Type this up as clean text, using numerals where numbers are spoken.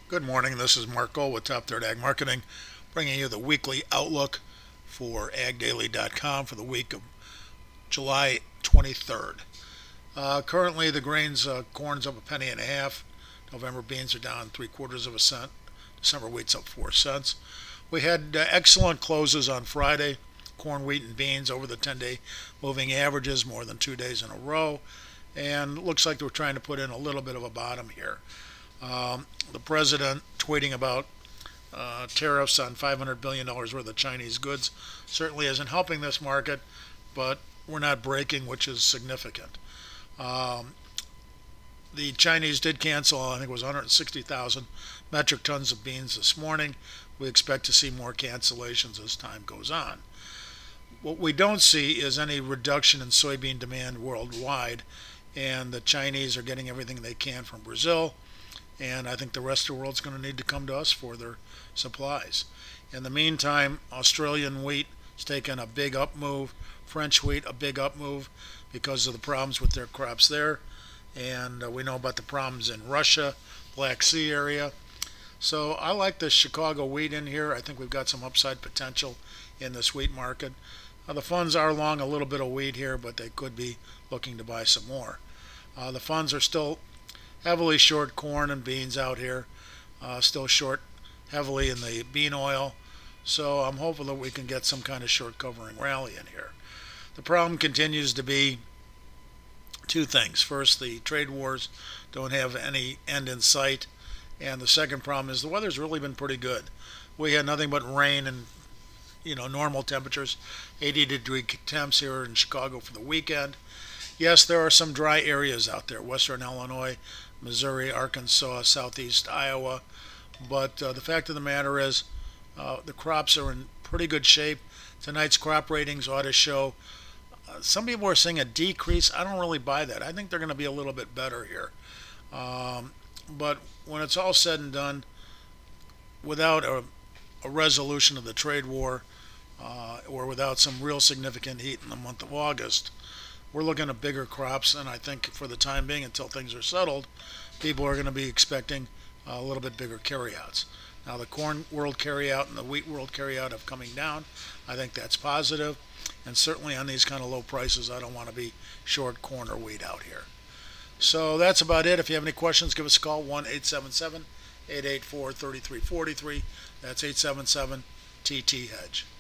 Good morning. This is Mark Gold with Top Third Ag Marketing, bringing you the weekly outlook for agdaily.com for the week of July 23rd. Currently, the grains, corn's up a penny and a half. November beans are down 3/4 of a cent. December wheat's up 4 cents. We had excellent closes on Friday. Corn, wheat, and beans over the 10-day moving averages more than 2 days in a row. And looks like we're trying to put in a little bit of a bottom here. The president tweeting about tariffs on $500 billion worth of Chinese goods certainly isn't helping this market, but we're not breaking, which is significant. Um, the Chinese did cancel, I think it was 160,000 metric tons of beans this morning. We expect to see more cancellations as time goes on. What we don't see is any reduction in soybean demand worldwide, and the Chinese are getting everything they can from Brazil, and I think the rest of the world's going to need to come to us for their supplies. In the meantime, Australian wheat is taking a big up move, French wheat a big up move because of the problems with their crops there, and we know about the problems in Russia, Black Sea area. So I like the Chicago wheat in here. I think we've got some upside potential in this wheat market. The funds are long a little bit of wheat here, but they could be looking to buy some more. The funds are still heavily short corn and beans out here, still short heavily in the bean oil. So I'm hopeful that we can get some kind of short covering rally in here. The problem continues to be two things. First, the trade wars don't have any end in sight. And the second problem is the weather's really been pretty good. We had nothing but rain and normal temperatures, 80-degree temps here in Chicago for the weekend. Yes, there are some dry areas out there, western Illinois, Missouri, Arkansas, southeast Iowa. But the fact of the matter is the crops are in pretty good shape. Tonight's crop ratings ought to show. Some people are saying a decrease. I don't really buy that. I think they're going to be a little bit better here. But when it's all said and done, without a resolution of the trade war or without some real significant heat in the month of August, we're looking at bigger crops, and I think for the time being, until things are settled, people are going to be expecting a little bit bigger carryouts. Now, the corn world carryout and the wheat world carryout have coming down. I think that's positive, and certainly on these kind of low prices, I don't want to be short corn or wheat out here. So that's about it. If you have any questions, give us a call, 1-877-884-3343. That's 877-TT-HEDGE.